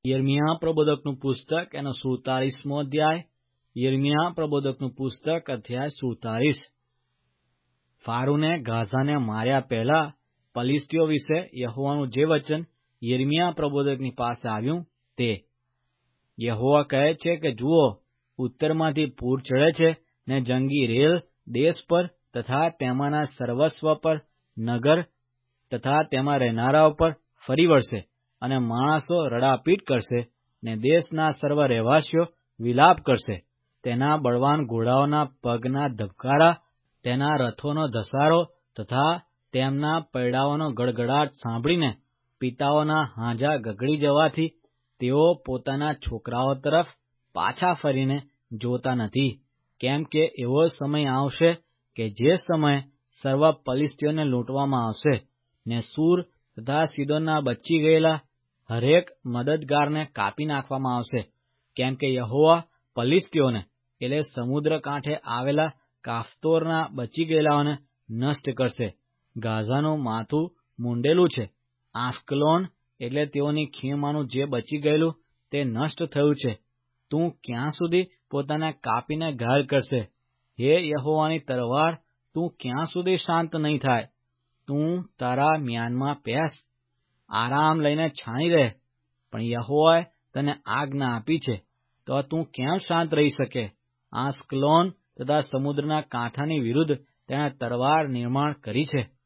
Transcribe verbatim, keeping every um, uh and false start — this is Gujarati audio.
યિર્મયાહ પ્રબોધકનું પુસ્તક એનો સુડતાલીસમો અધ્યાય. યિર્મયાહ પ્રબોધકનું પુસ્તક અધ્યાય સુડતાલીસ. ફારૂને ગાઝાને માર્યા પહેલા પલિશ્તીઓ વિશે યહોવાનું જે વચન યિર્મયાહ પ્રબોધકની પાસે આવ્યું તે. યહોવા કહે છે કે જુઓ, ઉત્તરમાંથી પૂર ચડે છે ને જંગી રેલ દેશ પર તથા તેમાંના સર્વસ્વ પર, નગર તથા તેમાં રહેનારાઓ પર ફરી વળશે, અને માણસો રડાપીટ કરશે, ને દેશના સર્વ રહેવાસીઓ વિલાપ કરશે. તેના બળવાન ઘોડાઓના પગના ધબકારા, તેના રથોનો ધસારો તથા તેમના પૈડાઓનો ગડગડાટ સાંભળીને પિતાઓના હાજા ગગડી જવાથી તેઓ પોતાના છોકરાઓ તરફ પાછા ફરીને જોતા નથી. કેમ કે એવો સમય આવશે કે જે સમયે સર્વ પલિશ્તીઓને લૂંટવામાં આવશે, ને સૂર તથા સીદોનના બચી ગયેલા હરેક મદદગારને કાપી નાખવામાં આવશે. કેમ કે યહોવા પલિશ્તીઓને એટલે સમુદ્ર કાંઠે આવેલા કાફતોરના બચી ગયેલાઓને નષ્ટ કરશે. ગાઝાનું માથું મૂંડેલું છે, આસ્કલોન એટલે તેઓની ખીણમાંનું જે બચી ગયેલું તે નષ્ટ થયું છે. તું ક્યાં સુધી પોતાને કાપીને ઘાયલ કરશે? હે યહોવાની તલવાર, તું ક્યાં સુધી શાંત નહીં થાય? તું તારા મ્યાનમાં પેસ, આરામ લઈને છાણી રહે. પણ યહોવાએ તને આજ્ઞા આપી છે, તો તું કેમ શાંત રહી શકે? આસ્કલોન તથા સમુદ્રના કાંઠાની વિરુદ્ધ તેણે તલવાર નિર્માણ કરી છે.